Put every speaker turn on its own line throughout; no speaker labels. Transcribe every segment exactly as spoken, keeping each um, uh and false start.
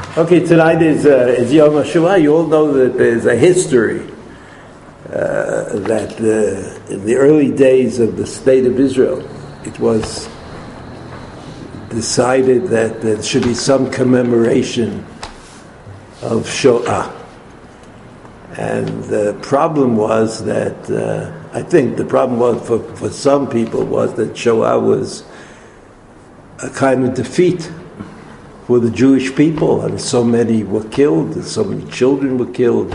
Okay, tonight is, uh, is Yom HaShoah. You all know that there's a history uh, that uh, in the early days of the state of Israel, it was decided that there should be some commemoration of Shoah. And the problem was that, uh, I think the problem was for, for some people was that Shoah was a kind of defeat for the Jewish people, and so many were killed, and so many children were killed.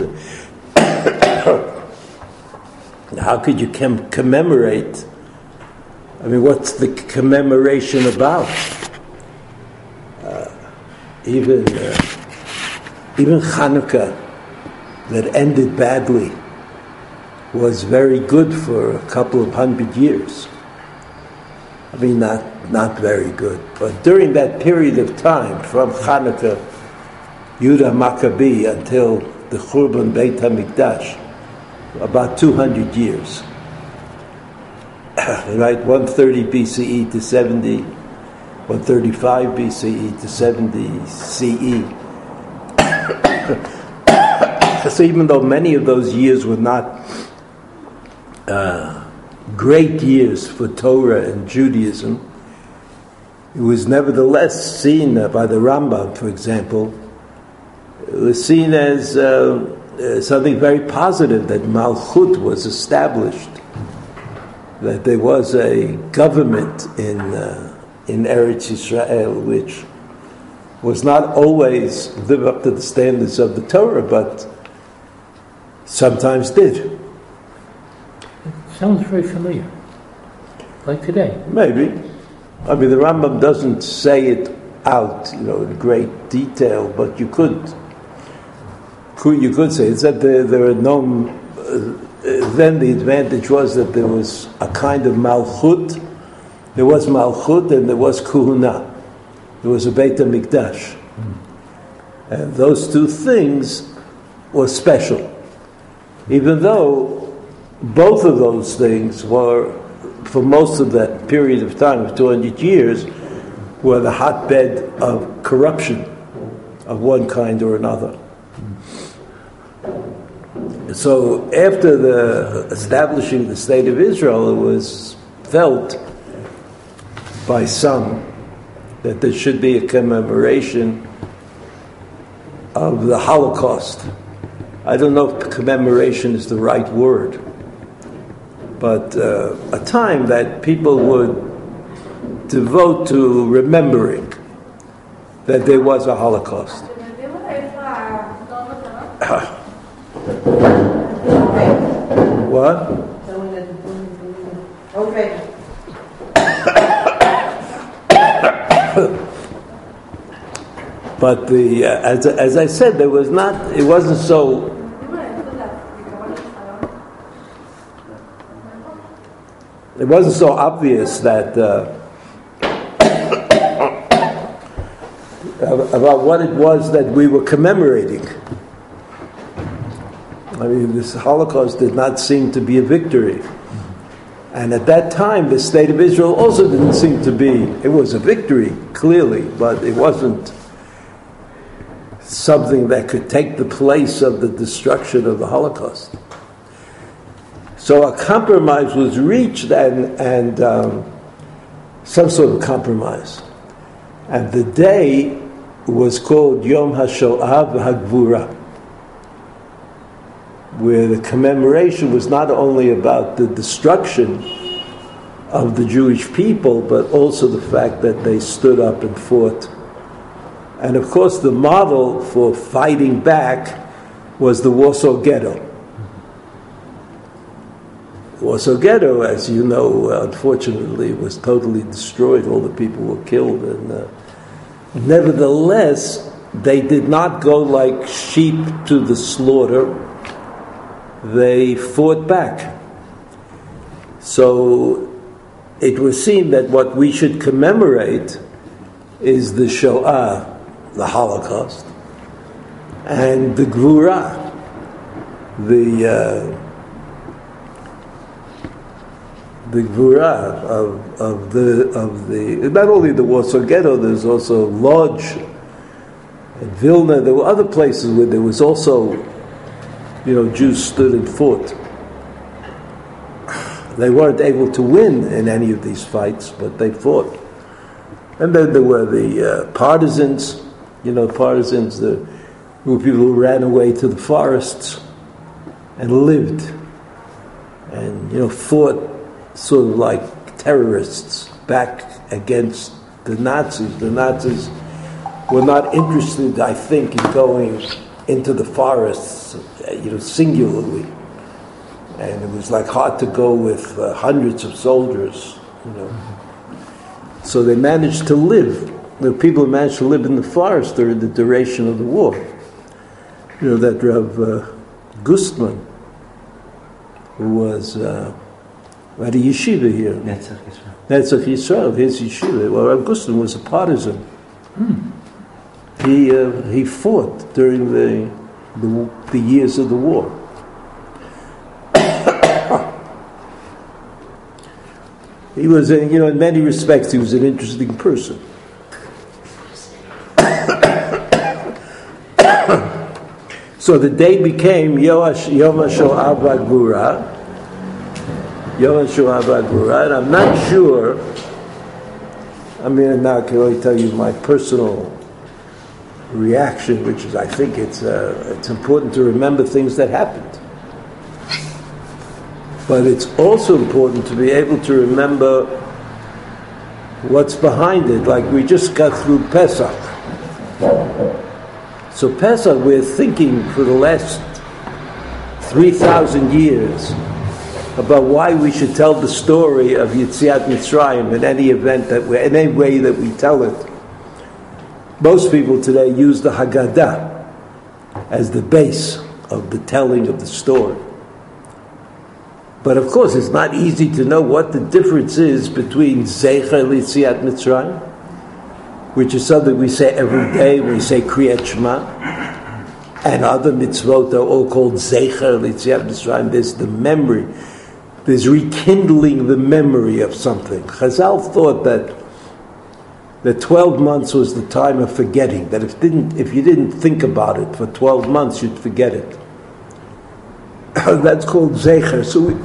How could you com- commemorate? I mean, what's the commemoration about? Uh, even uh, even Hanukkah, that ended badly, was very good for a couple of hundred years. I mean, not not very good. But during that period of time, from Hanukkah, Yehuda Maccabee, until the Churban Beit HaMikdash, about two hundred years. Right, one thirty B C E to seventy, one thirty-five B C E to seventy C E. So even though many of those years were not uh, great years for Torah and Judaism, it was nevertheless seen uh, by the Rambam, for example, it was seen as uh, uh, something very positive, that Malchut was established, that there was a government in uh, in Eretz Yisrael which was not always live up to the standards of the Torah, but sometimes did.
It sounds very familiar, like today.
Maybe. I mean, the Rambam doesn't say it out, you know, in great detail, but you could, could you could say it's that there, there are no. Uh, then the advantage was that there was a kind of malchut. There was malchut and there was kuhuna. There was a Beit HaMikdash, mm. and those two things were special. Even though both of those things were, for most of that period of time, of two hundred years, were the hotbed of corruption of one kind or another. So after the establishing the State of Israel, it was felt by some that there should be a commemoration of the Holocaust. I don't know if commemoration is the right word, but uh, a time that people would devote to remembering that there was a Holocaust. What? But the uh, as as I said, there was not. It wasn't so. It wasn't so obvious that uh, about what it was that we were commemorating. I mean, this Holocaust did not seem to be a victory. And at that time, the State of Israel also didn't seem to be, it was a victory, clearly, but it wasn't something that could take the place of the destruction of the Holocaust. So a compromise was reached, and, and um, some sort of compromise. And the day was called Yom HaShoah v'Hagvura, where the commemoration was not only about the destruction of the Jewish people, but also the fact that they stood up and fought. And of course, the model for fighting back was the Warsaw Ghetto. Warsaw Ghetto, as you know, unfortunately, was totally destroyed. All the people were killed. And uh, nevertheless, they did not go like sheep to the slaughter. They fought back. So it was seen that what we should commemorate is the Shoah, the Holocaust, and the Gvura, the uh, the Gvura of of the of the not only the Warsaw Ghetto. There's also Lodz, In Vilna, there were other places where there was also, you know, Jews stood and fought. They weren't able to win in any of these fights, but they fought. And then there were the uh, partisans, you know, partisans, the were people who ran away to the forests and lived and, you know, fought sort of like terrorists back against the Nazis. The Nazis were not interested, I think, in going into the forests, you know, singularly. And it was like hard to go with uh, hundreds of soldiers, you know. So they managed to live. The people who managed to live in the forest during the duration of the war. You know, that Rav uh, Gustman, who was uh, at a yeshiva here.
Netzach Yisrael.
Netzach Yisrael, his yeshiva. Well, Rav Gustman was a partisan.
Hmm.
He uh, he fought during the, the the years of the war. He was, a, you know, in many respects, he was an interesting person. So the day became Yom HaShoah V'Gvura, Yom HaShoah V'Gvura, and I'm not sure. I mean, now I can only tell you my personal reaction, which is, I think it's uh, it's important to remember things that happened. But it's also important to be able to remember what's behind it. Like we just got through Pesach. So Pesach, we're thinking for the last three thousand years about why we should tell the story of Yetziat Mitzrayim in any event that we, in any way that we tell it. Most people today use the Haggadah as the base of the telling of the story. But of course, it's not easy to know what the difference is between Zecher L'Yetziat Mitzrayim, which is something we say every day when we say Kriyat Shema, and other mitzvot are all called Zecher L'Yetziat Mitzrayim. There's the memory, there's rekindling the memory of something. Chazal thought that that twelve months was the time of forgetting, that if didn't if you didn't think about it for twelve months, you'd forget it. That's called Zecher. So we,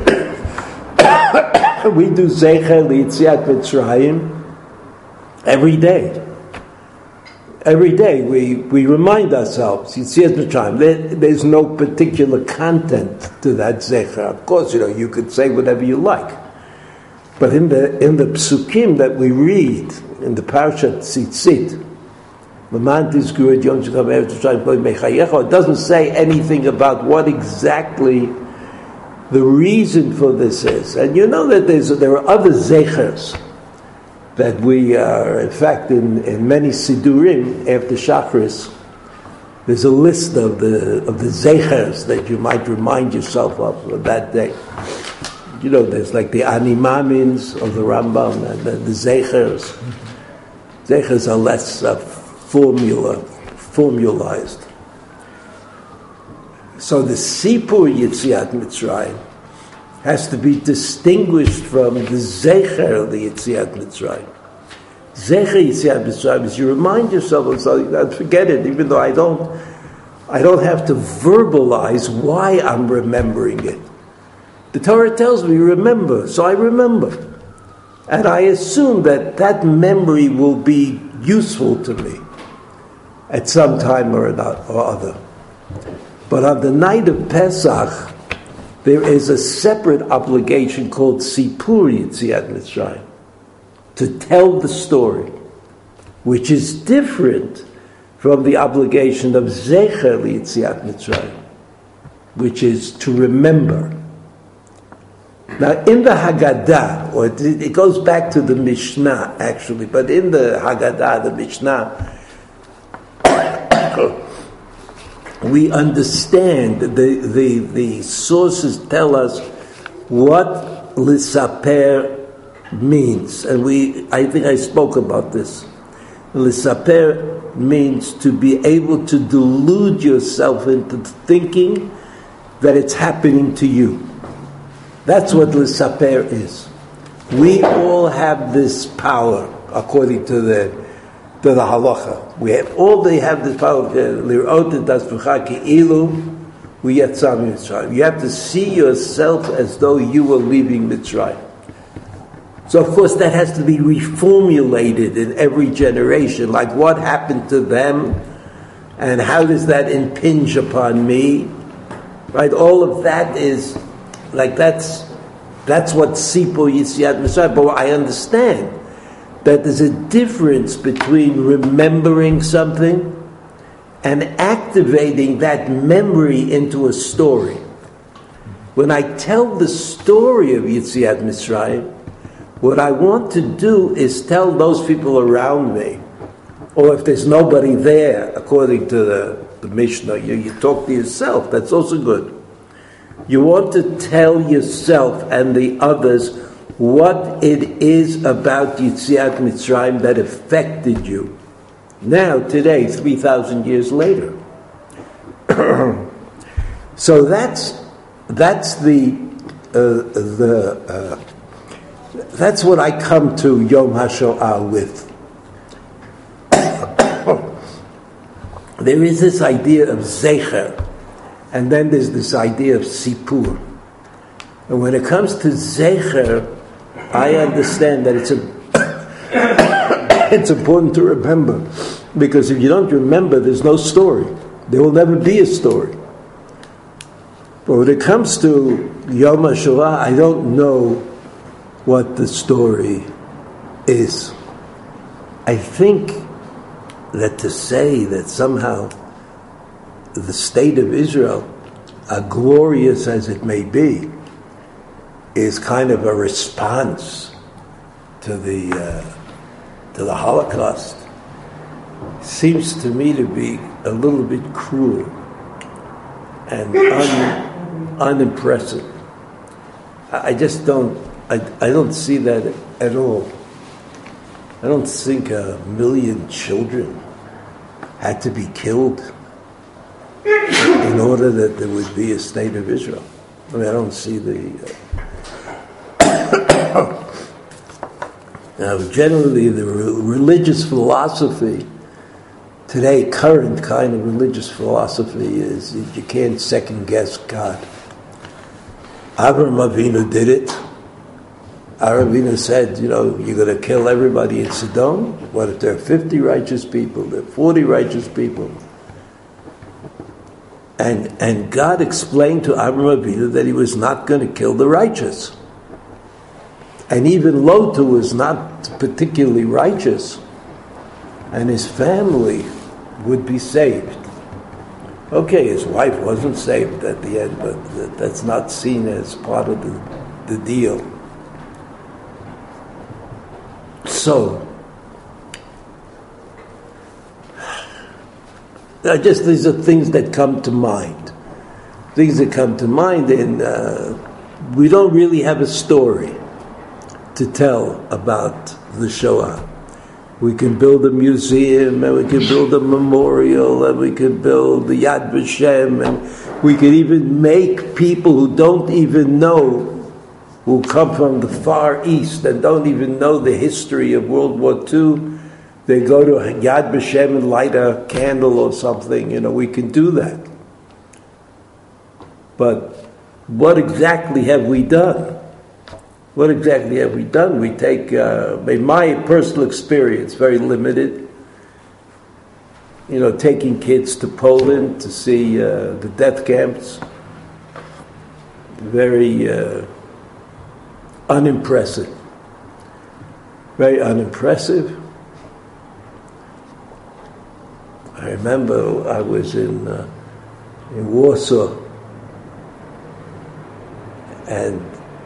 we do Zecher L'Yetziat Mitzrayim every day. Every day we, we remind ourselves, Yetziat Mitzrayim. There, there's no particular content to that Zecher. Of course, you know, you could say whatever you like. But in the in the psukim that we read, in the Parashat Tzitzit, it doesn't say anything about what exactly the reason for this is. And you know that there's, there are other zechers that we are, in fact, in, in many sidurim, after Shachris, there's a list of the of the zechers that you might remind yourself of, of that day. You know, there's like the animamins of the Rambam and the, the zechers. Zechers are less uh, formula, formalized. So the Sipur Yetziat Mitzrayim has to be distinguished from the Zecher of the Yetziat Mitzrayim. Zecher Yetziat Mitzrayim is you remind yourself of something, don't forget it, even though I don't, I don't have to verbalize why I'm remembering it. The Torah tells me remember, so I remember. And I assume that that memory will be useful to me at some time or other. But on the night of Pesach, there is a separate obligation called Sipur Yetziat Mitzrayim, to tell the story, which is different from the obligation of Zecher Yetziat Mitzrayim, which is to remember. Now, in the Haggadah, or it, it goes back to the Mishnah, actually, but in the Haggadah, the Mishnah, we understand, the, the, the sources tell us what Lisaper means. And we, I think I spoke about this. Lisaper means to be able to delude yourself into thinking that it's happening to you. That's what Lisaper is. We all have this power, according to the to the halacha. We have all they have this power of lirot das v'chaki ilu we yatzam Mitzrayim. You have to see yourself as though you were leaving Mitzrayim. So of course that has to be reformulated in every generation. Like what happened to them, and how does that impinge upon me? Right? All of that is like that's that's what Sipo Yitziat Mitzrayim. But I understand that there's a difference between remembering something and activating that memory into a story. When I tell the story of Yitziat Mitzrayim, what I want to do is tell those people around me, or if there's nobody there, according to the, the Mishnah, you, you talk to yourself, that's also good. You want to tell yourself and the others what it is about Yitziat Mitzrayim that affected you. Now, today, three thousand years later. So that's that's the uh, the uh, that's what I come to Yom HaShoah with. There is this idea of zecher, and then there's this idea of sipur. And when it comes to zecher, I understand that it's a it's important to remember, because if you don't remember, there's no story. There will never be a story. But when it comes to Yom HaShoah, I don't know what the story is. I think that to say that somehow the state of Israel, as glorious as it may be, is kind of a response to the uh, to the Holocaust, seems to me to be a little bit cruel and un, unimpressive. I just don't, I, I don't see that at all. I don't think a million children had to be killed in order that there would be a state of Israel. I mean, I don't see the... Uh, Now, generally, the re- religious philosophy today, current kind of religious philosophy, is that you can't second guess God. Avraham Avinu did it. Avraham Avinu said, you know, you're going to kill everybody in Sodom. What if there are fifty righteous people? There are forty righteous people. And and God explained to Avraham Avinu that he was not going to kill the righteous. And even Lot was not particularly righteous, and his family would be saved. Okay, his wife wasn't saved at the end, but that's not seen as part of the, the deal. So, I just these are things that come to mind. Things that come to mind, and uh, we don't really have a story to tell about the Shoah. We can build a museum, and we can build a memorial, and we can build the Yad Vashem, and we can even make people who don't even know, who come from the Far East and don't even know the history of World War Two, they go to Yad Vashem and light a candle or something. You know, we can do that. But what exactly have we done? What exactly have we done? We take, uh, in my personal experience, very limited, you know, taking kids to Poland to see uh, the death camps. Very uh, unimpressive. Very unimpressive. I remember I was in uh, in Warsaw, and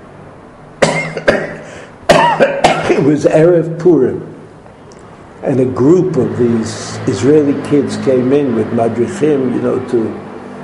it was Erev Purim, and a group of these Israeli kids came in with madrichim, you know, to,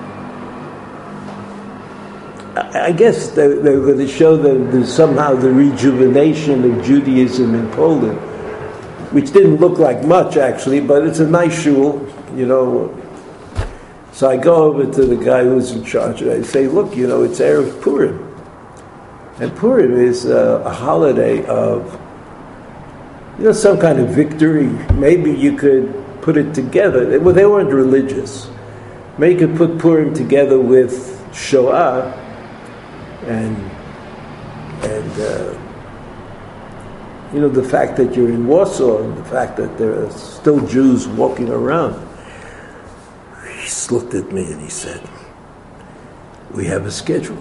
I guess they, they were going to show them the, somehow the rejuvenation of Judaism in Poland, which didn't look like much actually, but it's a nice shul, you know. So I go over to the guy who's in charge, and I say, look, you know, it's Erev Purim. And Purim is uh, a holiday of you know, some kind of victory. Maybe you could put it together. Well, they weren't religious. Maybe you could put Purim together with Shoah and and uh, you know, the fact that you're in Warsaw and the fact that there are still Jews walking around. He just looked at me and he said, "We have a schedule.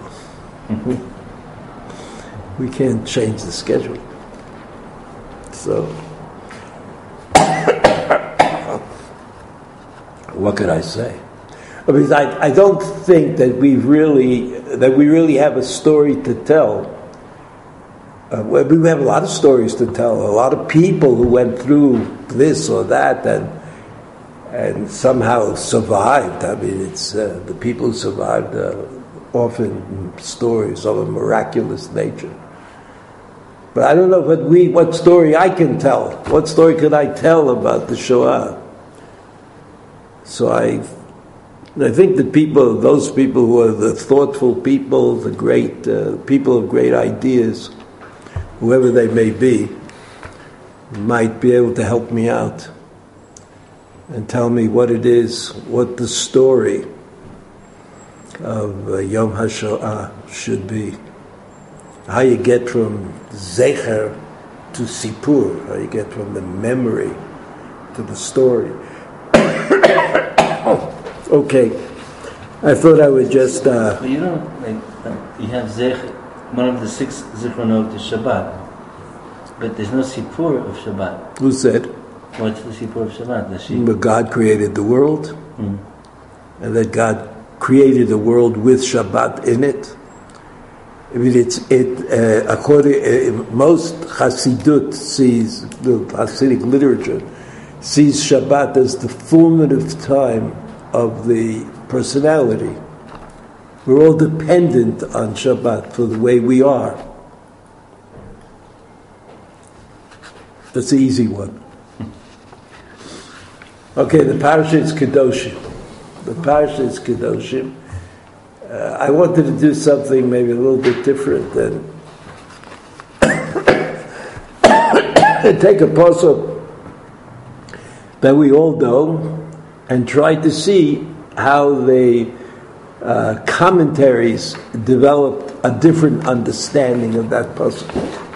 We can't change the schedule." So, what could I say? I mean, I, I don't think that we really that we really have a story to tell. Uh, well, we have a lot of stories to tell. A lot of people who went through this or that and and somehow survived. I mean, it's uh, the people who survived uh, often stories of a miraculous nature. But I don't know what we what story I can tell. What story could I tell about the Shoah? So I. I think that people, those people who are the thoughtful people, the great uh, people of great ideas, whoever they may be, might be able to help me out and tell me what it is, what the story of uh, Yom HaShoah should be. How you get from Zecher to Sipur, how you get from the memory to the story. Okay, I thought I would just... Uh,
but you don't, like, uh, you have Zech, one of the six Zichronot is Shabbat, but there's no Sipur of Shabbat.
Who said?
What's the Sipur of Shabbat? The sheep.
But God created the world,
Mm.
and that God created the world with Shabbat in it. I mean, it's, it, uh, according, uh, most Hasidut sees, the Hasidic literature, sees Shabbat as the formative time of the personality. We're all dependent on Shabbat for the way we are. That's the easy one. Okay, the parasha is Kedoshim. The parasha is Kedoshim. Uh, I wanted to do something maybe a little bit different than take a pasuk that we all know and try to see how the uh, commentaries developed a different understanding of that pasuk.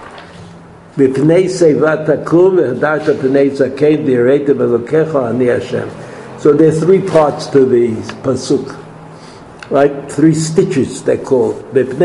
So there are three parts to the pasuk, right? Three stitches they're called.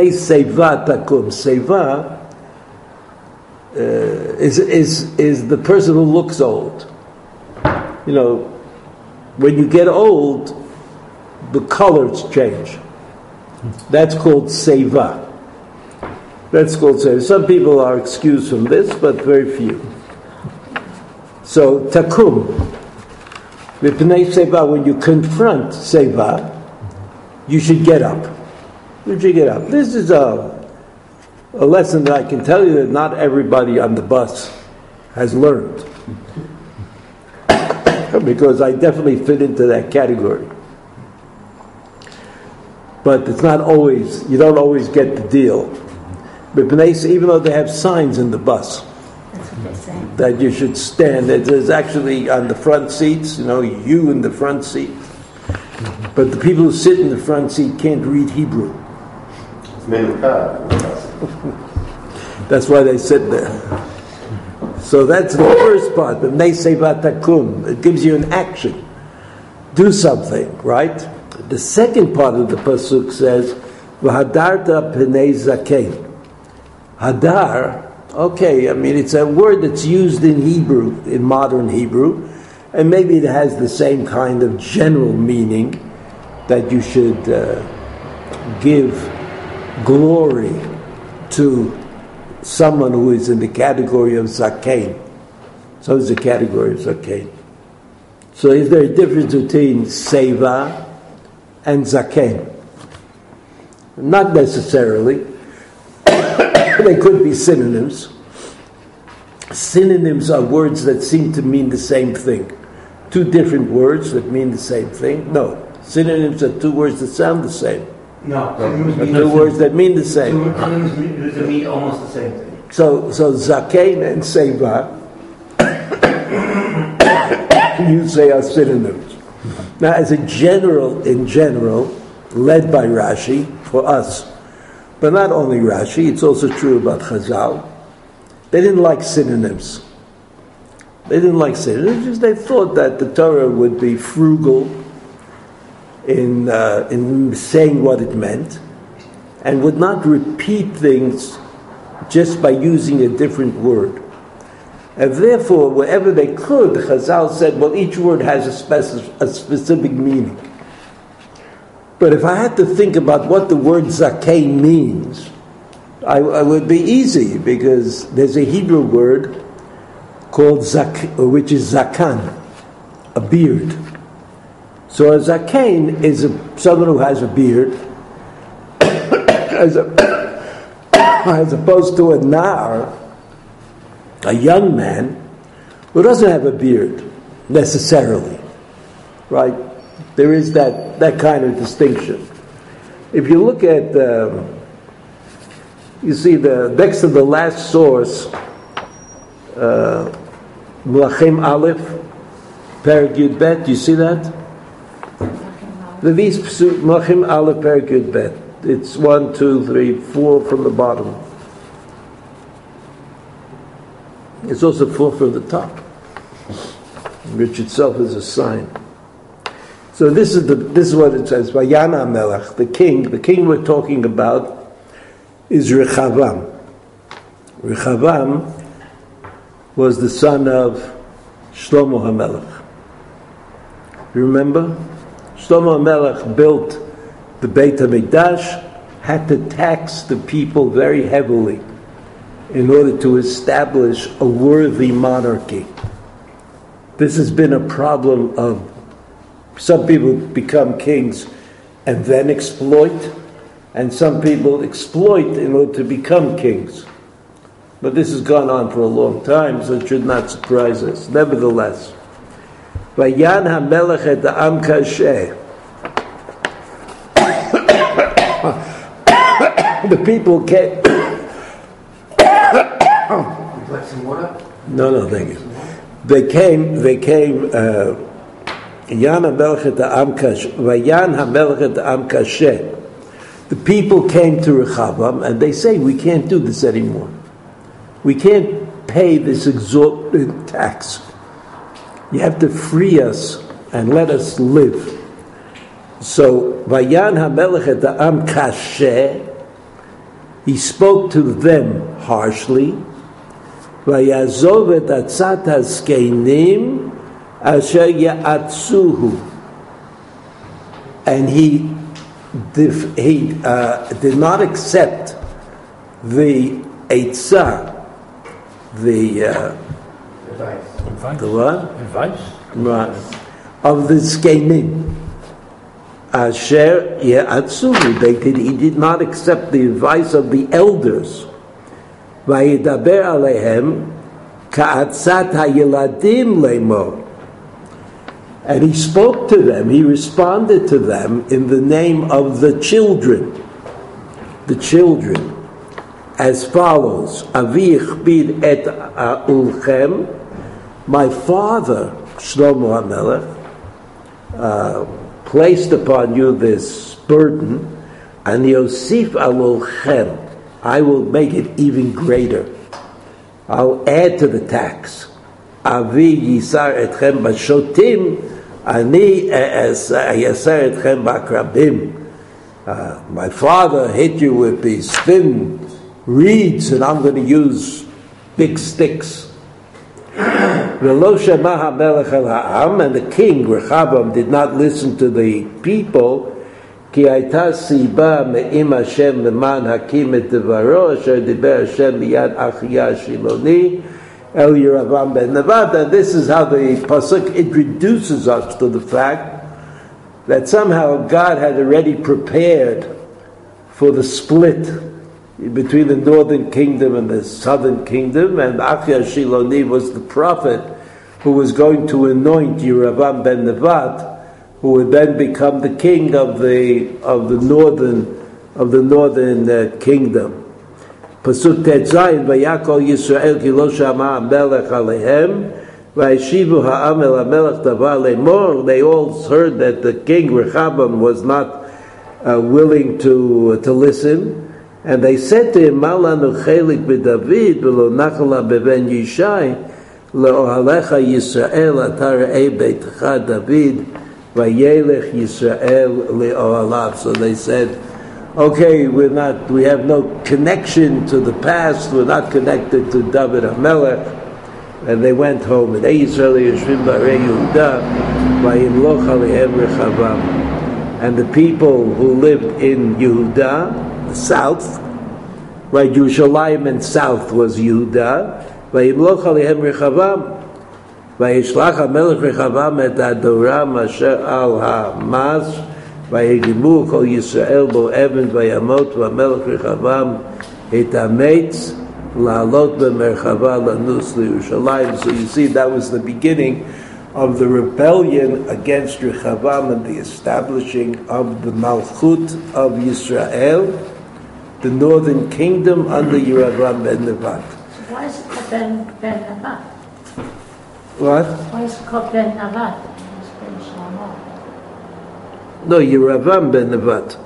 Seva uh, is is is the person who looks old. You know, when you get old, the colors change. That's called seva. That's called seva. Some people are excused from this, but very few. So, takum. V'pnei seva, when you confront seva, you should get up. You should get up. This is a, a lesson that I can tell you that not everybody on the bus has learned. Because I definitely fit into that category. But it's not always, you don't always get the deal. But even though they have signs in the bus that you should stand, there's actually on the front seats, you know, you in the front seat. But the people who sit in the front seat can't read Hebrew. That's why they sit there. So that's the first part. The Neisevatakum. It gives you an action. Do something, right? The second part of the pasuk says, "V'hadarta pnei zakein." Hadar. Okay, I mean it's a word that's used in Hebrew, in modern Hebrew, and maybe it has the same kind of general meaning that you should uh, give glory to someone who is in the category of zakein. So is the category of zakein. So is there a difference between seva and zakein? Not necessarily. They could be synonyms. Synonyms are words that seem to mean the same thing. Two different words that mean the same thing? No. Synonyms are two words that sound the same.
No.
Are two words that mean the same.
Synonyms mean almost the same thing.
So, so zakein and seva you say are synonyms. Now, as a general, in general, led by Rashi, for us, but not only Rashi, it's also true about Chazal, they didn't like synonyms. They didn't like synonyms, they thought that the Torah would be frugal in, uh, in saying what it meant, and would not repeat things just by using a different word. And therefore, wherever they could, Chazal said, well, each word has a, speci- a specific meaning. But if I had to think about what the word zakeh means, I, I would be easy, because there's a Hebrew word called zak, which is zakan, a beard. So a zaken is a, someone who has a beard, as, a, as opposed to a nar, a young man who doesn't have a beard necessarily, right? There is that, that kind of distinction. If you look at, um, you see the next to the last source, uh, Melachim Aleph, Perek Yud Bet, you see that? The these Melachim Aleph, Perek Yud Bet. It's one, two, three, four from the bottom. It's also four from the top, which itself is a sign. So this is the this is what it says. Vayana Melech, the king, the king we're talking about is Rechavam. Rechavam was the son of Shlomo HaMelech. You remember? Shlomo HaMelech built the Beit HaMikdash, had to tax the people very heavily in order to establish a worthy monarchy. This has been a problem of some people become kings and then exploit, and some people exploit in order to become kings. But this has gone on for a long time, so it should not surprise us. Nevertheless, Vayan HaMelech et ha'am kasheh. The people came.
Would you like some water?
No, no, thank you. They came. They came. Uh, Yan HaMelech et ha'am kasheh. Vayan HaMelech et ha'am kasheh. The people came to Rechavam and they say, we can't do this anymore. We can't pay this exorbitant tax. You have to free us and let us live. So, Vayan HaMelech et ha'am kasheh, he spoke to them harshly. Vayazov et atzat hazkenim asher ya'atzuhu. And he he uh, did not accept the eitzah, the uh,
Advice.
the what?
Advice?
Right. Of the zkenim. Asher ya'atzuhu. They did. He did not accept the advice of the elders. Vayidaber alehem ka'atzat hayeladim lemor. And he spoke to them, he responded to them in the name of the children. The children. As follows. Avi ichbid et ulchem. My father, Shlomo HaMelech, uh, placed upon you this burden, and Yosif alolchem. I will make it even greater. I'll add to the tax. Avi yisar etchem bashotim. Ani yasar etchem bakrabim. My father hit you with these thin reeds, and I'm going to use big sticks. V'lo shema hamelech el ha'am, and the king Rechavam did not listen to the people. Ki hayta siba me'im Hashem leman hakim et devaro asher diber Hashem miyad Achiyah Shiloni El Yeravam ben Nevat. And this is how the pasuk introduces us to the fact that somehow God had already prepared for the split between the northern kingdom and the southern kingdom, and Achiyah Shiloni was the prophet who was going to anoint Yeravam ben Nevat, who would then become the king of the of the northern of the northern uh, kingdom. Pasuk Tetzayin Vayakol Yisrael Ki Lo Shama Melech Alehem Vayishivu ha'am el hamelech davar lemor. They all heard that the king Rechavam was not uh, willing to uh, to listen, and they said to him, "Malanu chelik b'David v'lo nachala b'ben Yishai le'ohalecha Yisrael atar ei beitcha David vayelech Yisrael le'ohalav." So they said, "Okay, we're not. We have no connection to the past. We're not connected to David HaMelech." And they went home. And they Yisrael Yeshvim B'arei Yehuda vayimloch alehem Rechavam. And the people who lived in Yehuda, the south, right? Yerushalayim and south was Yehuda. Vayimloch alehem Rechavam. Vayishlach HaMelech Rechavam et Adoram asher al ha'mas. Vayigimu kol Yisrael bo even vayamot v'Melech Rechavam et hametz la'alot b'merchava lanus liYerushalayim. So you see, that was the beginning of the rebellion against Rechavam and the establishing of the Malchut of Yisrael, the northern kingdom under Yeravam ben Nevat.
Why is it called Ben, ben Nevat?
What?
Why is it called Ben Nevat? It's Ben Shlomo.
No, Yeravam ben Nevat.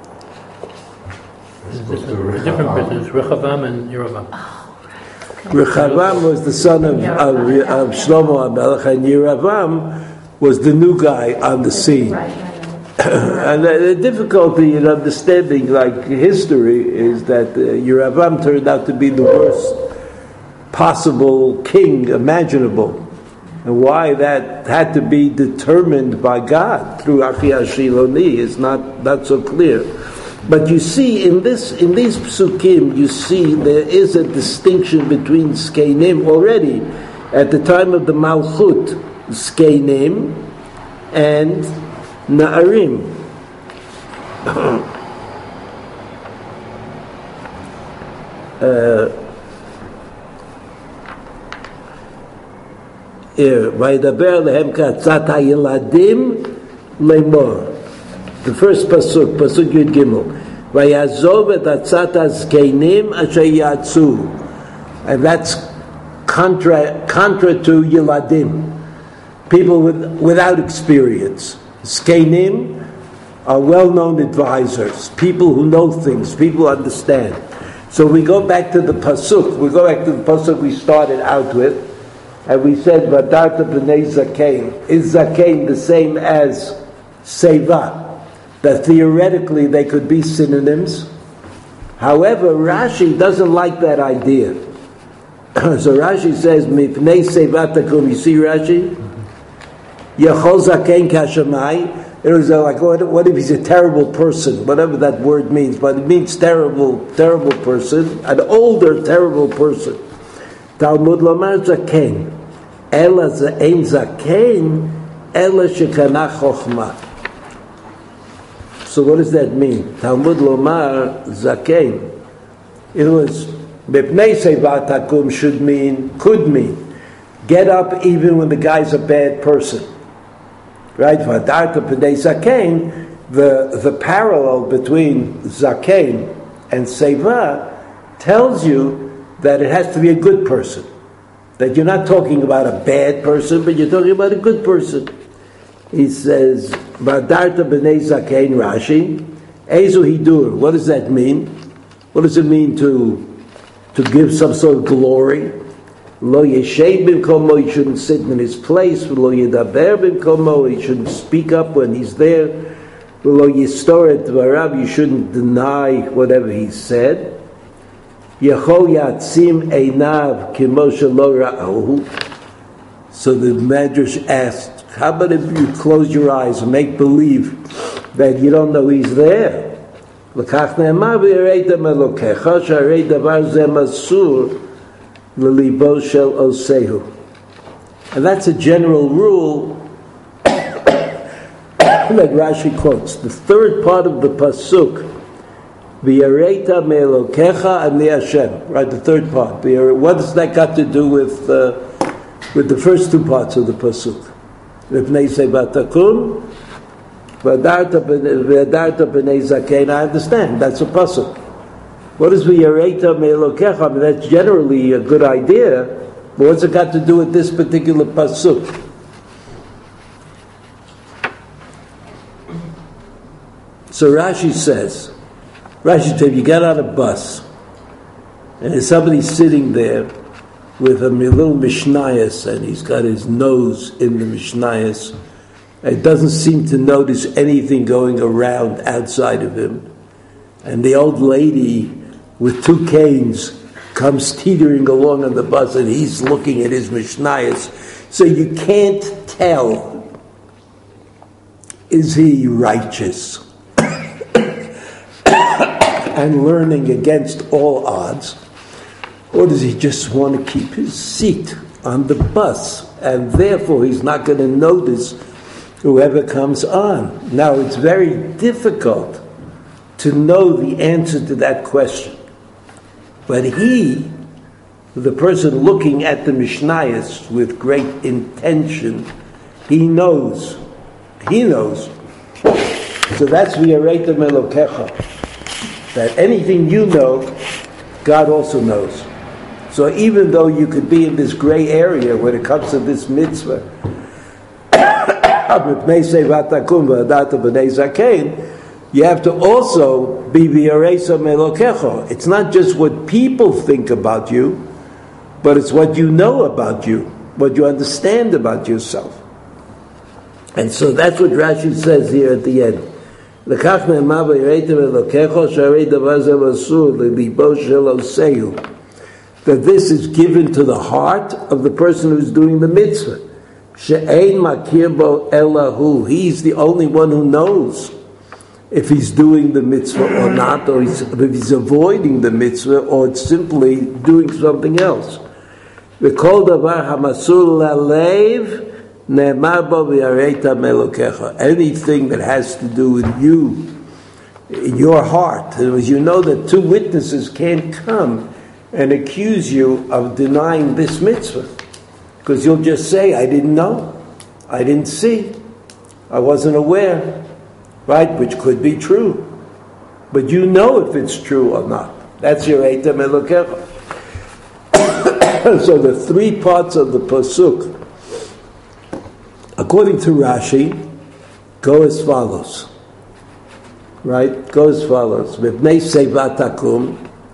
This is a different person. It's Rechavam and Yeravam.
Rechavam was the son of, of, of Shlomo HaMelech, and Yeravam was the new guy on the scene.
Right, right, right.
And the, the difficulty in understanding, like, history is that uh, Yeravam turned out to be the worst possible king imaginable. And why that had to be determined by God through Achi Ashiloni is not, not so clear. But you see, in this, in these psukim, you see there is a distinction between Skeinim already at the time of the Malchut, Skeinim and Na'arim. uh, Vaydaber lehem katzat ha'yeladim lemor. The first pasuk, pasuk Yud Gimel. Vayazov et atzat hazkeinim asher yatzu. And that's contra, contra to Yeladim. People with, without experience. Skeinim are well-known advisors. People who know things. People who understand. So we go back to the pasuk. We go back to the pasuk we started out with. And we said, Vadarta b'nei Zakein. Is Zakein the same as Seva? That theoretically they could be synonyms. However, Rashi doesn't like that idea. So Rashi says, Mipnei Seva takum. You see Rashi? Yachol Zakein kashamai. It was like, what, what if he's a terrible person? Whatever that word means. But it means terrible, terrible person. An older, terrible person. Talmud lomar Zakein. Ela ein Zakein, ela shekana chokhmah. So what does that mean? Talmud lomar Zakein. It was Mipnei Seva takum should mean, could mean, get up even when the guy's a bad person. Right? Vadarta b'nei Zakein, the, the parallel between Zakein and Seva tells you that it has to be a good person. That you're not talking about a bad person, but you're talking about a good person. He says, Vadarta b'nei Zakein Rashi, Ezu Hidur. What does that mean? What does it mean to, to give some sort of glory? Lo yeshev b'mkomo, he shouldn't sit in his place. Lo yedaber b'mkomo, he shouldn't speak up when he's there. Lo yistoret dvarav, you shouldn't deny whatever he said. Yachol yatzim einav kimo shelo ra'ahu. So the Medrash asked, how about if you close your eyes and make believe that you don't know he's there? L'kach ne'emar v'yereitem elokecha sharei davar ze masur l'libo shel osehu. And that's a general rule that Rashi quotes. The third part of the pasuk, v'yereita me'elokecha ani Hashem. Right, the third part. What does that got to do with uh, with the first two parts of the pasuk? V'pnei Seva takum, v'adarta b'nei Zakein. I understand. That's a pasuk. What is v'yereita me'elokecha? I mean, that's generally a good idea. But what's it got to do with this particular pasuk? So Rashi says, Rashi says, you get on a bus, and there's somebody sitting there with a little mishnayos, and he's got his nose in the mishnayos, and he doesn't seem to notice anything going around outside of him. And the old lady with two canes comes teetering along on the bus, and he's looking at his mishnayos. So you can't tell, is he righteous and learning against all odds, or does he just want to keep his seat on the bus, and therefore he's not going to notice whoever comes on? Now, it's very difficult to know the answer to that question. But he, the person looking at the Mishnayos with great intention, he knows. He knows. So that's v'yareitam Elokecha. That anything you know, God also knows. So even though you could be in this gray area when it comes to this mitzvah, you have to also be v'yareitam Elokecha. It's not just what people think about you, but it's what you know about you, what you understand about yourself. And so that's what Rashi says here at the end. That this is given to the heart of the person who's doing the mitzvah. He's the only one who knows if he's doing the mitzvah or not, or he's, if he's avoiding the mitzvah, or it's simply doing something else. Anything that has to do with you, in your heart, as you know that two witnesses can't come and accuse you of denying this mitzvah, because you'll just say, I didn't know, I didn't see, I wasn't aware, right? Which could be true, but you know if it's true or not. That's your Eitam Elokecha. So the three parts of the pasuk, according to Rashi, go as follows. Right? Go as follows. Mipnei seva takum.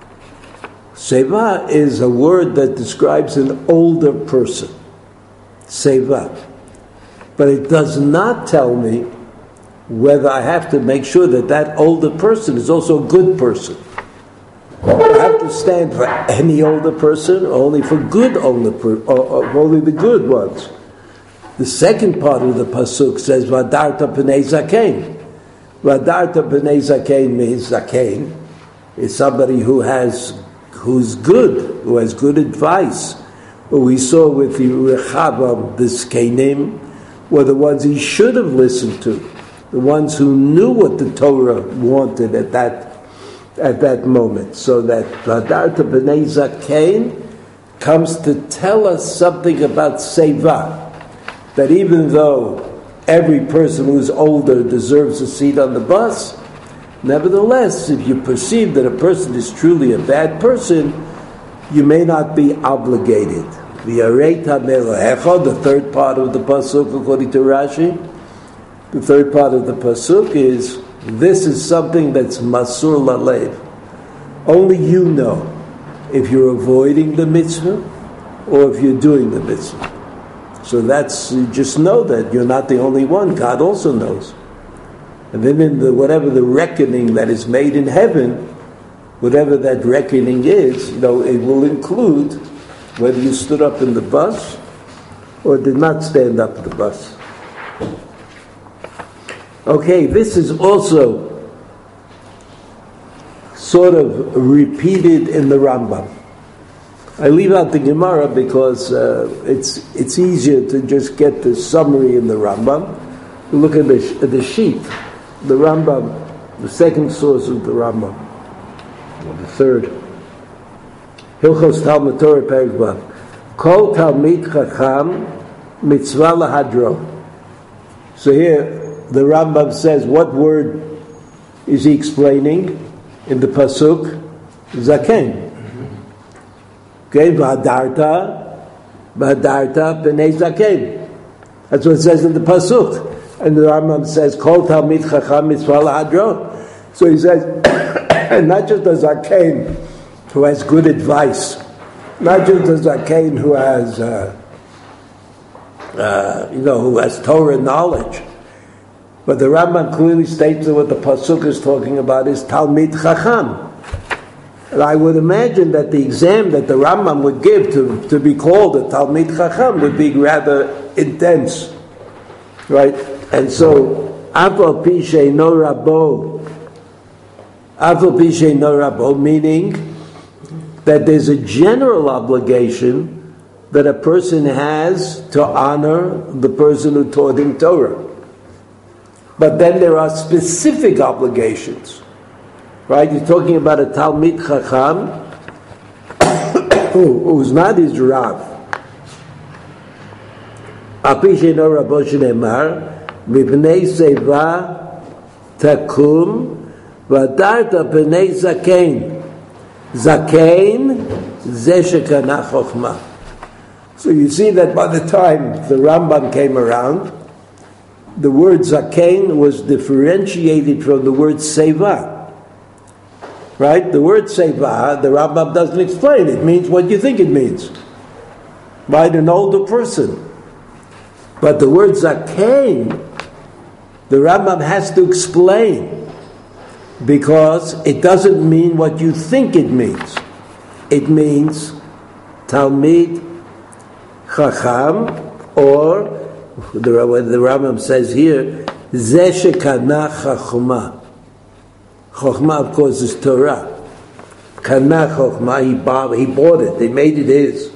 Seva is a word that describes an older person. Seva. But it does not tell me whether I have to make sure that that older person is also a good person. I have to stand for any older person, or only for good older per- or, or only the good ones. The second part of the pasuk says, "Vadarta pnei zakein." Vadarta pnei zakein means zakein is somebody who has, who's good, who has good advice. What we saw with the Rechavam, the Zkenim, were the ones he should have listened to, the ones who knew what the Torah wanted at that at that moment. So that Vadarta pnei zakein comes to tell us something about seva. That even though every person who's older deserves a seat on the bus, nevertheless, if you perceive that a person is truly a bad person, you may not be obligated. The third part of the pasuk, according to Rashi, the third part of the pasuk is, this is something that's masur lalev. Only you know if you're avoiding the mitzvah or if you're doing the mitzvah. So that's, you just know that you're not the only one. God also knows. And then in the, whatever the reckoning that is made in heaven, whatever that reckoning is, you know, it will include whether you stood up in the bus or did not stand up in the bus. Okay, this is also sort of repeated in the Rambam. I leave out the Gemara because uh, it's it's easier to just get the summary in the Rambam. Look at the at the sheet, the Rambam, the second source of the Rambam, or the third. Hilchos Talmud Torah Perek Vav. Kol Talmid Chacham Mitzvah Lahadro. So here the Rambam says, what word is he explaining in the pasuk? Zaken. Okay, Vadarta V'hadarta b'nei zaken. That's what it says in the pasuk. And the Rambam says, Kol Talmid Chacham mitzvah lahadro. So he says, and not just a zaken who has good advice, not just a zaken who has, uh, uh, you know, who has Torah knowledge, but the Rambam clearly states that what the pasuk is talking about is Talmid Chacham. And I would imagine that the exam that the Rambam would give to, to be called a Talmid Chacham would be rather intense, right? And so, Afal Pi She'eino Rabo, Afal Pi She'eino Rabo, meaning that there's a general obligation that a person has to honor the person who taught him Torah. But then there are specific obligations, right? You're talking about a Talmid Chacham who, who's not his Rav. Api she'eino Rabo she'nemar mipnei seva takum v'hadarta b'nei zaken. Zaken zeh shekana chokhmah. So you see that by the time the Rambam came around, the word zaken was differentiated from the word seva. Right? The word seva, the Rambam doesn't explain. It means what you think it means. Right? An older person. But the word zaken, the Rambam has to explain, because it doesn't mean what you think it means. It means Talmid Chacham, or the, the Rambam says here, Zeh shekana chachma. Chachma, of course, is Torah. Kana chachma, he bought, he bought it, they made it his.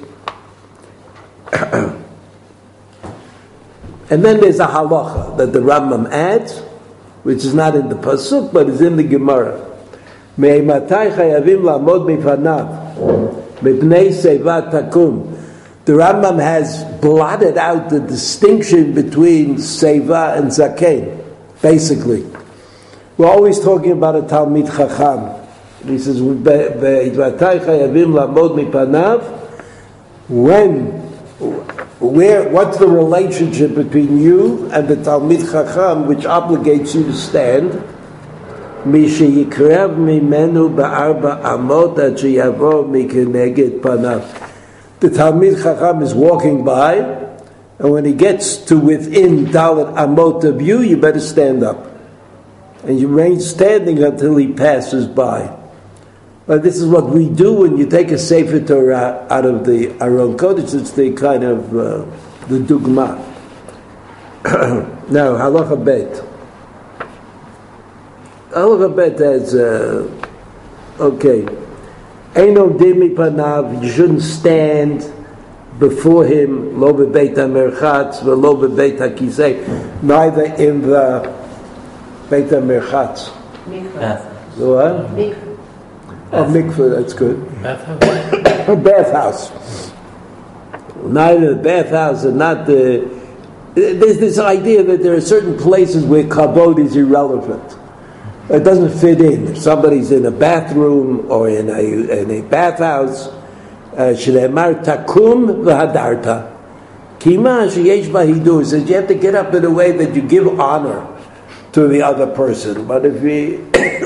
And then there's a halacha that the Rambam adds, which is not in the pasuk, but is in the Gemara. Me'ematai chayavim la'amod mifanav mipnei seva takum. The Rambam has blotted out the distinction between seva and zaken. Basically, we're always talking about a Talmid Chacham. He says, "Me'ematai chayavim la'amod mifanav." When Where, what's the relationship between you and the Talmid Chacham, which obligates you to stand? Mishayikrev mimenu ba'arba amot ad sheyavo mikeneged panav. The Talmid Chacham is walking by, and when he gets to within Dalet amot of you, you better stand up, and you remain standing until he passes by. But this is what we do when you take a Sefer Torah out of the Aron Kodesh. It's the kind of uh, the dugma. Now, halacha bet. Halacha bet has uh, okay. Eino dimi panav. You shouldn't stand before him. Lo bebeit hamerchatz v'lo bebeit hakisei. Neither in the beit hamerchatz. What? Oh, mikveh, that's good.
Bathhouse?
A bathhouse. Neither the bathhouse and not the... There's this idea that there are certain places where kavod is irrelevant. It doesn't fit in. If somebody's in a bathroom or in a, in a bathhouse, shleimar takum v'hadarta. Kima sheyesh bahidu. Says you have to get up in a way that you give honor to the other person. But if we...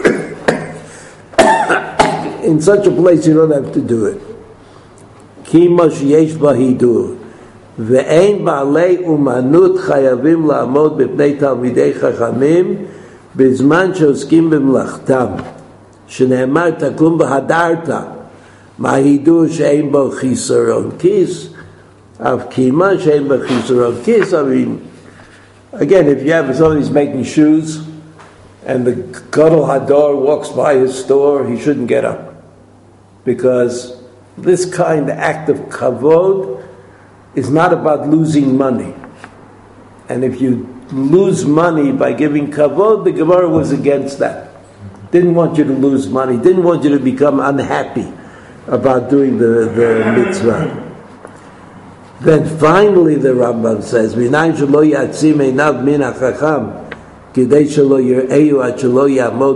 in such a place you don't have to do it. Kima sheyesh bahidu. Ve'ein ba'alei umanut chayavim la'amod b'pnei talmidei chachamim b'zman she'oskim b'mlachtam. Shene'emar takum b'hadarta. Mahidu she'ein bo chisaron kis. Av kima she'ein bo chisaron kis. I mean, again, if you have somebody's making shoes and the Gadol Hador walks by his store, he shouldn't get up. Because this kind of act of kavod is not about losing money. And if you lose money by giving kavod, the Gemara was against that. Didn't want you to lose money, didn't want you to become unhappy about doing the, the mitzvah. Then finally the Rambam says, V'nayin shelo yatzim einav min hachacham kidei shelo yir'eu ad shelo ya'amod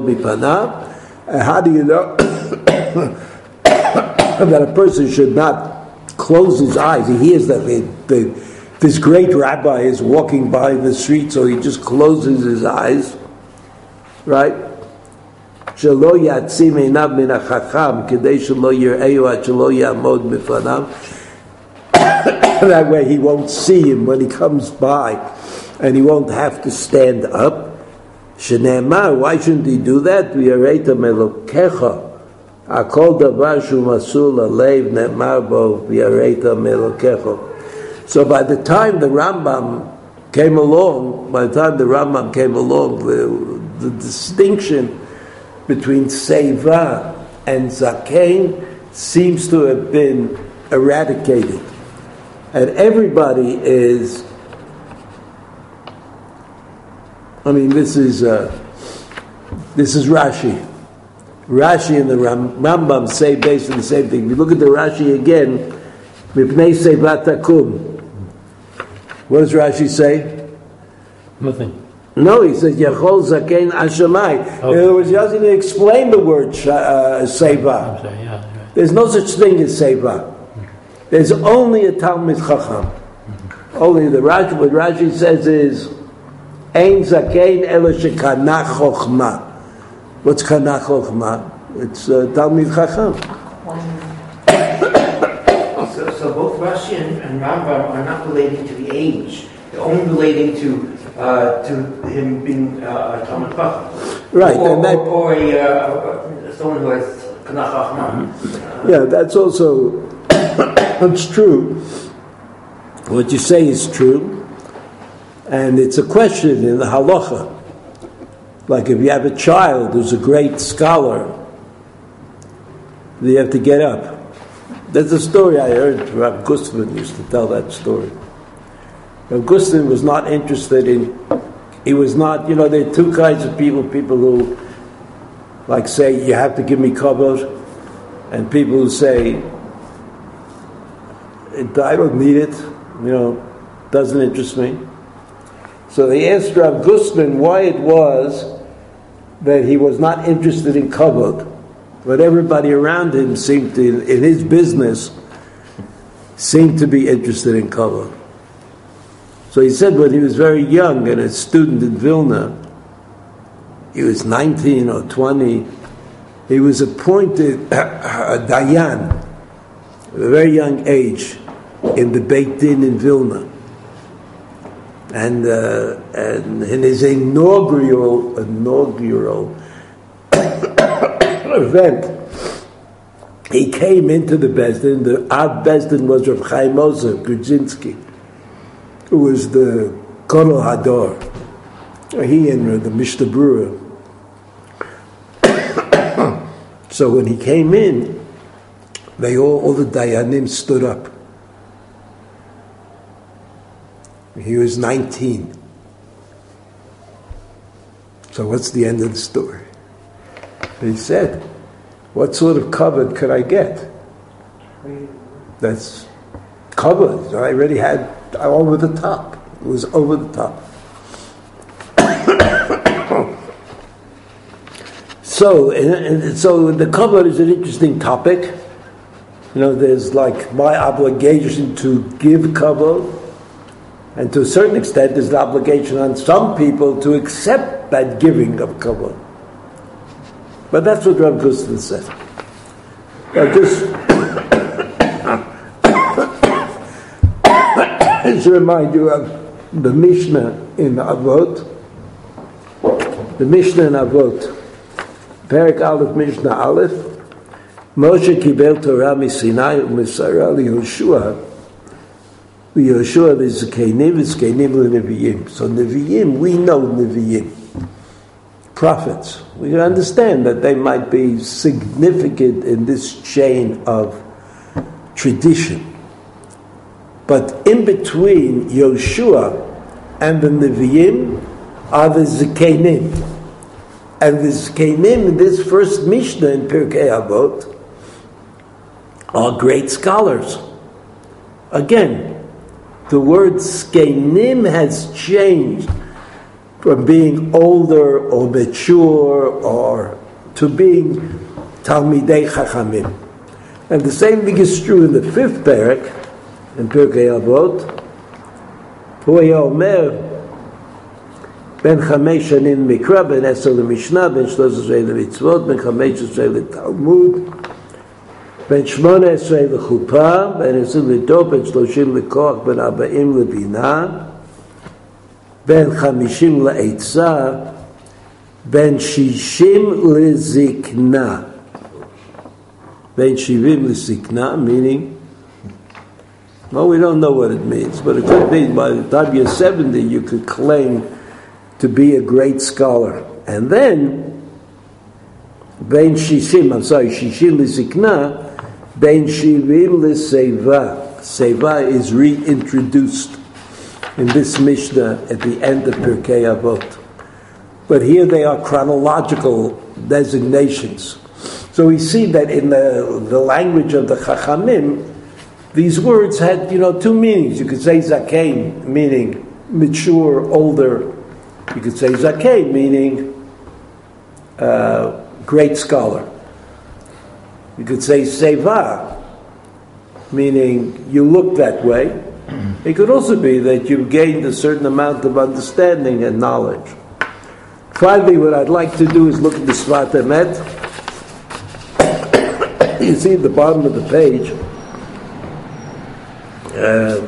mipanav. How do you know that a person should not closes his eyes. He hears that the, the, this great rabbi is walking by the street, so he just closes his eyes, right? Shelo yatzim einav min hachacham kedei shelo yir'eu ad shelo ya'amod mifanav. That way he won't see him when he comes by, and he won't have to stand up. Shneimar, why shouldn't he do that? V'yareita melokecha. Akol davar shu masul alev ne'mar bo v'yareita melokecha. So by the time the Rambam came along, by the time the Rambam came along, the, the distinction between Seva and Zakein seems to have been eradicated. And everybody is, I mean, this is uh, this is Rashi. Rashi and the Ram, Rambam say basically the same thing. If you look at the Rashi again, Mipnei Seva takum. What does Rashi say?
Nothing.
No, he says Yachol Zakein Ashamai. Okay. In other words, he doesn't even explain the word uh, Seva.
Yeah, yeah.
There's no such thing as Seva. There's only a Talmid Chacham. Mm-hmm. Only the Rashi. What Rashi says is Ein Zakein Ela Shekanach Chochma. What's Kanach Chochma? It's uh, Talmid Chacham.
So, so both Rashi and, and Rambam are not relating to the age; they're only relating to uh, to him being uh, a Talmid Chacham,
right?
Or,
and that,
or, or a, uh, someone who has Kanach Chochma.
Uh, yeah, that's also it's true. What you say is true, and it's a question in the halacha. Like if you have a child who's a great scholar, you have to get up. There's a story I heard. Rav Gustman used to tell that story. Rav Gustman was not interested in. He was not. You know, there are two kinds of people: people who, like, say, "You have to give me kavod," and people who say, "I don't need it." You know, doesn't interest me. So they asked Rav Gustman why it was that he was not interested in kavod, but everybody around him seemed to, in his business, seemed to be interested in kavod. So he said when he was very young and a student in Vilna, he was nineteen or twenty, he was appointed a dayan at a very young age in the Beit Din in Vilna. And, uh, and in his inaugural inaugural event, he came into the Beis Din. The Ab Beis Din was Rav Chaim Ozer Grudzinski, who was the Kodol Hador. He and uh, the Mishnah Brewer. So when he came in, they all, all the Dayanim stood up. He was nineteen. So what's the end of the story? He said, what sort of kavod could I get? That's kavod. I already had over the top. It was over the top. so, and, and so the kavod is an interesting topic. You know, there's like my obligation to give kavod. And to a certain extent, there's an obligation on some people to accept that giving of kavod. But that's what Rav Gustman said. Now, just to remind you of the Mishnah in Avot, the Mishnah in Avot, Perek Aleph, Mishnah Aleph, Moshe kibel Torah miSinai u'misara liYoshua. Yoshua is Keinim, is Keinim Nevi'im. So Nevi'im, we know Nevi'im, prophets. We can understand that they might be significant in this chain of tradition. But in between Yoshua and the Nevi'im are the Zekeinim. And the Zekeinim in this first Mishnah in Pirkei Avot are great scholars. Again, the word skeinim has changed from being older or mature or to being talmidei chachamim. And the same thing is true in the fifth parak, in Pirkei Avot. Huaya Omer, ben chamesh shanim mikra, ben eser lemishnah, ben shlosh esrei lemitzvot, ben chamesh esrei letalmud, ben shmona esrei lechuppah, ben eser ledor, ben shloshim lekoach, ben arba'im lebinah, ben chamishim le'etzah, ben shishim lezikna. Ben shivim l'sikna, meaning, well, we don't know what it means, but it could mean by the time you're seventy, you could claim to be a great scholar. And then, ben shishim, I'm sorry, shishim l'sikna, ben shivim l'seiva. Seva is reintroduced in this Mishnah at the end of Pirkei Avot. But here they are chronological designations. So we see that in the, the language of the Chachamim, these words had, you know, two meanings. You could say Zakein, meaning mature, older. You could say Zakein, meaning uh, great scholar. You could say Seva, meaning you look that way. It could also be that you've gained a certain amount of understanding and knowledge. Finally, what I'd like to do is look at the Sfat Emet. You see at the bottom of the page, uh,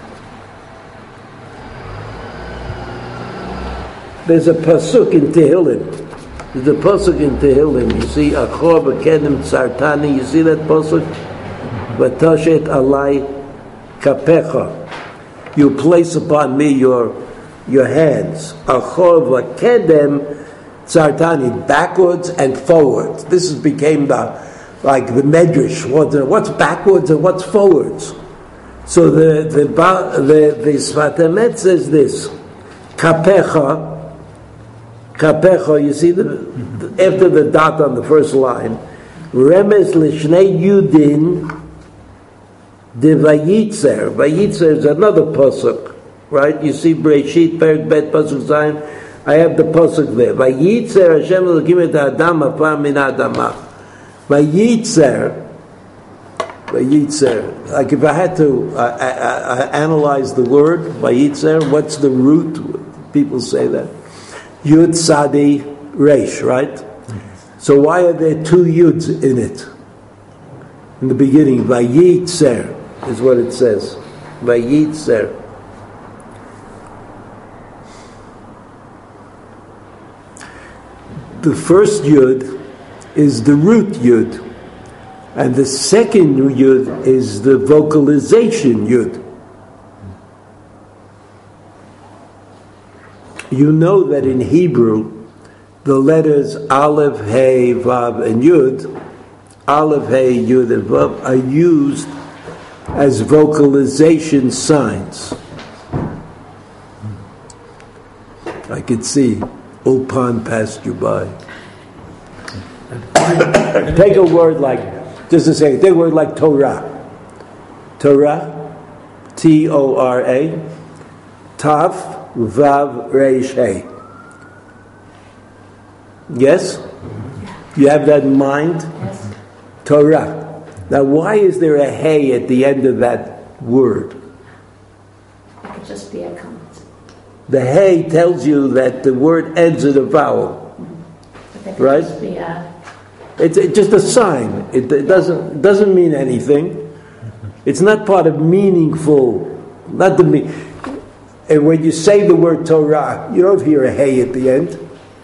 there's a pasuk in Tehillim. There's a pasuk in Tehillim. You see, Achor b'kedim tzartani. You see that pasuk? V'tashet alai kapecha. You place upon me your your hands. Achor v'kedem tzartani. Backwards and forwards. This has became the like the medrash, what, what's backwards and what's forwards. So the the the, the Sfat Emet says this: kapecha, kapecha. You see the, the after the dot on the first line, remes l'shnei yudin de vayitzer. Vayitzer is another pasuk, right? You see Breshit Perek Bet pasuk Zayin. I have the pasuk there. Vayitzer Hashem Elokim et Adam afar min Adamah. Vayitzer, Vayitzer. Like if I had to uh, uh, uh, analyze the word Vayitzer, what's the root? People say that Yud Sadi Reish, right? So why are there two Yuds in it? In the beginning, Vayitzer is what it says. Vayitzer. The first Yud is the root Yud, and the second Yud is the vocalization Yud. You know that in Hebrew, the letters Aleph, Hey, Vav, and Yud, Aleph, Hey, Yud, and Vav, are used as vocalization signs. I could see Ulpan passed you by. Take a word like, just a second, take a word like Torah. Torah, T O R A, Tav, Vav, Reish, Hey. Yes? You have that in mind?
Yes.
Torah. Now, why is there a Hey at the end of that word?
It could just be a comment.
The Hey tells you that the word ends in a vowel.
But there could
Right?
just be a,
It's, it's just a sign. It, it doesn't it doesn't mean anything. It's not part of meaningful. Not the me. And when you say the word Torah, you don't hear a Hey at the end.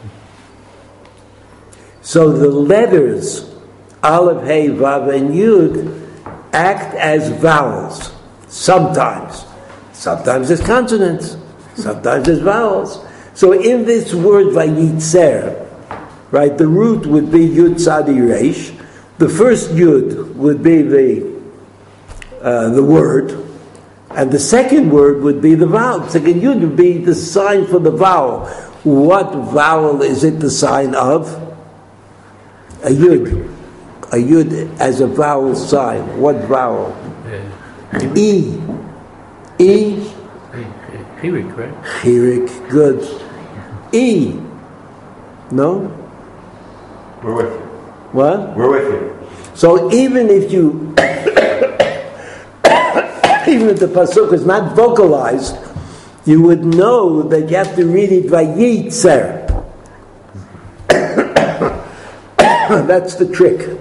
So the letters Aleph, Hey, Vav, and Yud act as vowels. Sometimes, sometimes as consonants. Sometimes as vowels. So in this word Vayitzer, right, the root would be Yud Tzadi Reish. The first Yud would be the uh, the word, and the second word would be the vowel. The second Yud would be the sign for the vowel. What vowel is it the sign of? A Yud. A Yud as a vowel sign. What vowel?
Uh,
E. E.
Hirik, right?
Hirik. Good. E. No?
We're with you.
What?
We're with you.
So even if you, even if the pasuk is not vocalized, you would know that you have to read it vayitzer. That's the trick.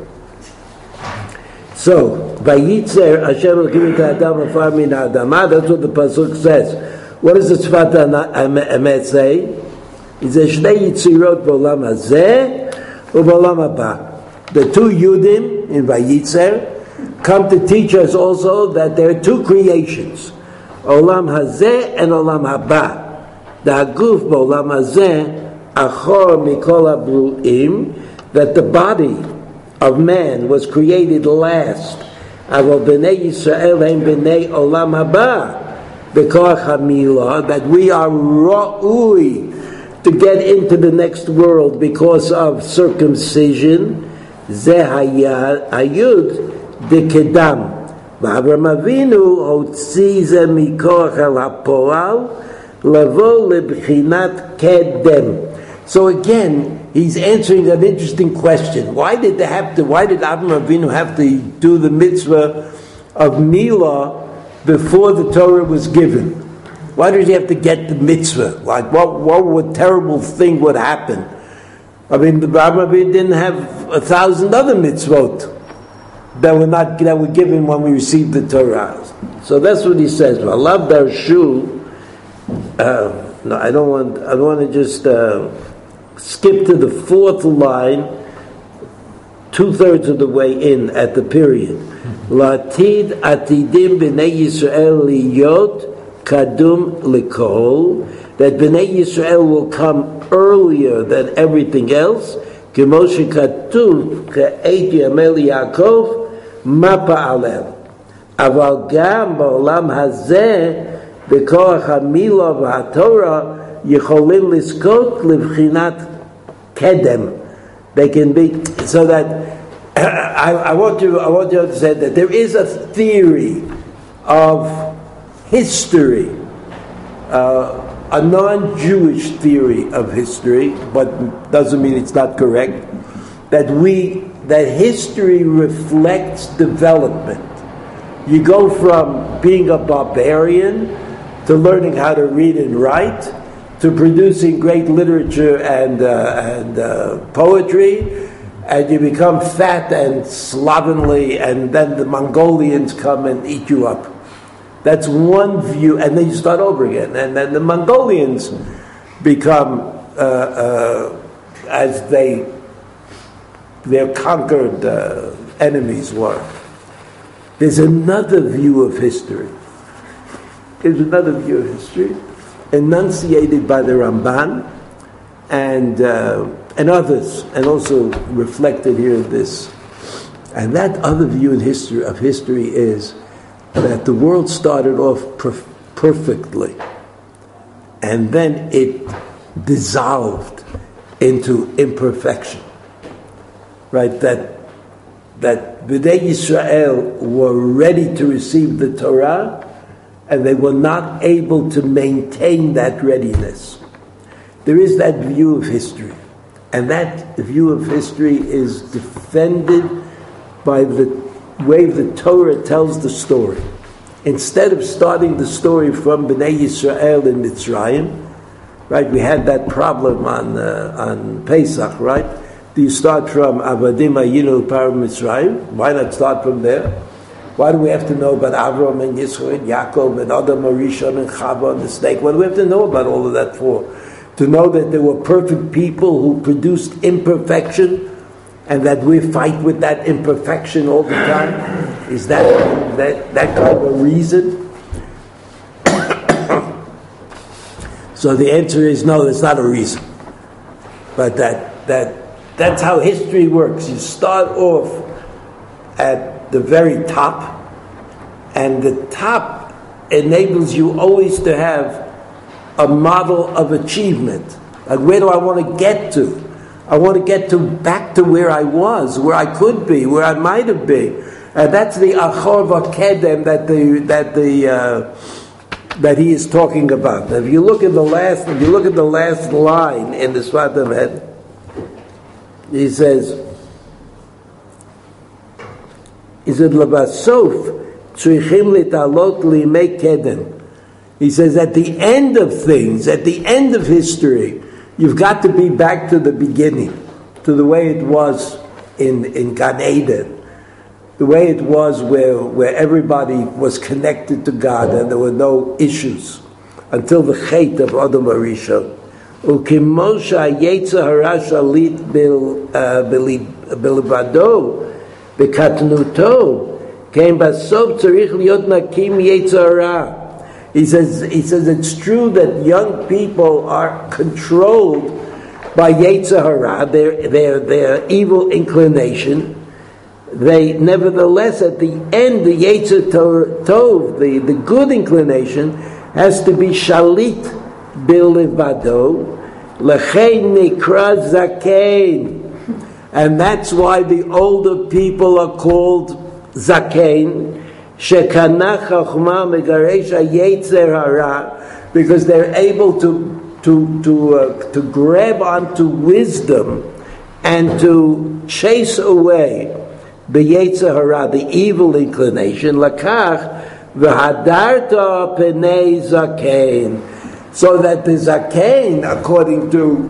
So, vayitzer Hashem Elokim et ha'adam afar min ha'adamah. That's what the pasuk says. What does the Tzfat Emet say? It says Shnei Yitzirot b'olam hazeh u'b'olam haba. The two Yudim in Vayitzer come to teach us also that there are two creations, Olam Hazeh and Olam Haba. The Haguf b'Olam Hazeh Achor Mikol HaBru'im, that the body of man was created last. Avol B'nei Yisrael Hem B'nei Olam Haba B'Koach HaMilah, that we are ra'ui to get into the next world because of circumcision. Zeh hayud dekedam. V'Avram Avinu hotzi ze mikoach el hapoal levo lebchinat kedem. So again, he's answering an interesting question. Why did they have to? Why did Avram Avinu have to do the mitzvah of milah before the Torah was given? Why did he have to get the mitzvah? Like what? What, what terrible thing would happen? I mean, the Avraham Avinu didn't have a thousand other mitzvot that were not that were given when we received the Torah. So that's what he says. Alav darshu. Uh, no, I don't want. I don't want to just uh, skip to the fourth line, two thirds of the way in at the period. Latid atidim b'nei Yisrael liyot kadum likol. That Bnei Yisrael will come earlier than everything else. K'moshe katuv k'eit yamel Yaakov mapa alel. Aval gam ba'olam hazeh b'koach hamilah v'hatorah yicholim liskot livchinat kedem. They can be so that I, I want you. I want you to say that there is a theory of history. Uh, a non-Jewish theory of history, but doesn't mean it's not correct, that we, that history reflects development. You go from being a barbarian to learning how to read and write, to producing great literature and, uh, and uh, poetry, and you become fat and slovenly, and then the Mongolians come and eat you up. That's one view, and then you start over again. And then the Mongolians become, uh, uh, as they, their conquered uh, enemies were. There's another view of history. There's another view of history, enunciated by the Ramban and uh, and others, and also reflected here in this. And that other view in history of history is that the world started off perf- perfectly, and then it dissolved into imperfection. Right? That that Bnei Yisrael were ready to receive the Torah, and they were not able to maintain that readiness. There is that view of history, and that view of history is defended by the way the Torah tells the story. Instead of starting the story from Bnei Yisrael in Mitzrayim, right? We had that problem on uh, on Pesach, right? Do you start from Avadim Ayinu Par Mitzrayim? Why not start from there? Why do we have to know about Avram and Yisro and Yaakov and Adam Arishon and Chava and the snake? What do we have to know about all of that for? To know that there were perfect people who produced imperfection, and that we fight with that imperfection all the time? Is that that, that kind of a reason? So the answer is no, that's not a reason. But that that that's how history works. You start off at the very top, and the top enables you always to have a model of achievement. Like, where do I want to get to? I want to get to back to where I was, where I could be, where I might have been, and that's the achor v'kedem that the that the uh, that he is talking about. If you look at the last, if you look at the last line in the Sfat Emet, he says, He said, Labasof, tzrichim litalot limei kedem. He says, at the end of things, at the end of history, you've got to be back to the beginning, to the way it was in, in Gan Eden, the way it was where, where everybody was connected to God and there were no issues until the Chet of Adam Arishon. Ukimo sha'yetzer hara shalit bilibado bekatnuto came basof tzarich liot nakim yetzer hara. He says, he says it's true that young people are controlled by Yetzer Hara, their, their, their evil inclination. They, nevertheless, at the end, the Yetzer Tov, the, the good inclination, has to be Shalit Bilivado, Lechein Nikra Zakein. And that's why the older people are called Zakein, Shekana Chachma Megaresha Yetzer Hara, because they're able to to to uh, to grab onto wisdom and to chase away the Yetzer Hara, the evil inclination. Lakach v'hadarta penei zakein, so that the zakein, according to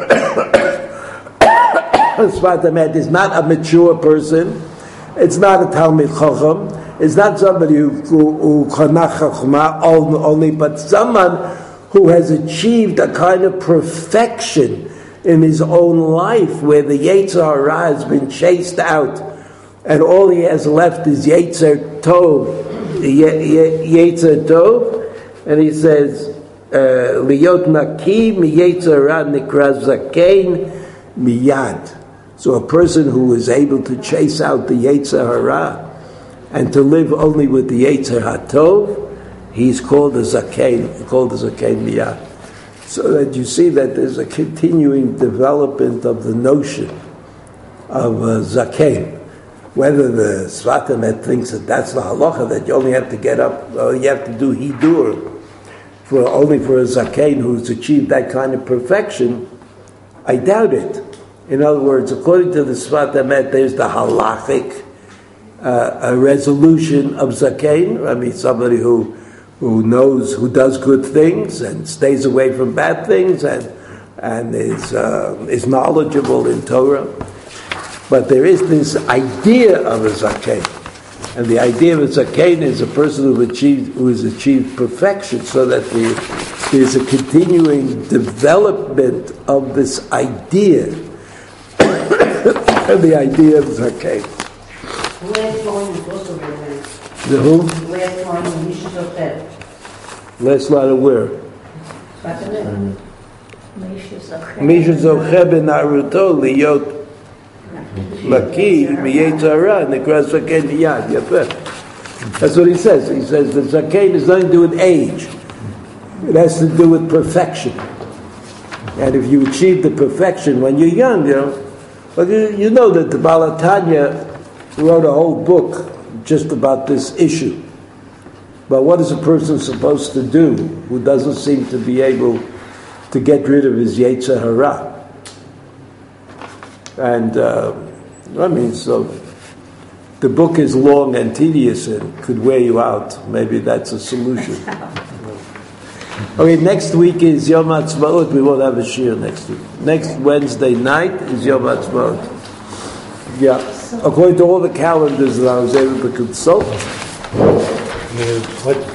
Sfat Emet, is not a mature person. It's not a Talmid Chacham. It's not somebody who who chanach chachma only, but someone who has achieved a kind of perfection in his own life, where the Yetzer Hara has been chased out, and all he has left is Yetzer Tov, Yetzer Tov, and he says, Liyot Naki mi Yetzer Hara nikra zakein miyad. So a person who is able to chase out the Yetzer Hara and to live only with the Yetzer HaTov, he's called a Zakein, called a Zakein Miyad. So that you see that there's a continuing development of the notion of uh, Zakein. Whether the Sfat Emet thinks that that's the halacha, that you only have to get up, or you have to do Hidur, for only for a Zakein who's achieved that kind of perfection, I doubt it. In other words, according to the Sfat Emet, there's the halachic Uh, a resolution of zakein. I mean, somebody who who knows, who does good things and stays away from bad things, and and is uh, is knowledgeable in Torah. But there is this idea of a zakein, and the idea of a zakein is a person who achieved who has achieved perfection, so that the, there's a continuing development of this idea, the idea of zakein.
The last line is also very nice.
The who?
The last line of Mishas Ochet.
Last line of where? Misha Zoche ben Naruto liyot laki miyetzer hara nikra zakein miyad. Yafeh. That's what he says. He says the zakein is nothing to do with age. It has to do with perfection. And if you achieve the perfection when you're young, you know, but you, you know that the Baal HaTanya wrote a whole book just about this issue. But what is a person supposed to do who doesn't seem to be able to get rid of his Yetzer Hara? And, uh, I mean, so the book is long and tedious and could wear you out. Maybe that's a solution. Okay, next week is Yom Ha'atzmaut. We won't have a shiur next week. Next Wednesday night is Yom Ha'atzmaut. Yeah. According to all the calendars that I was able to consult.
Uh, what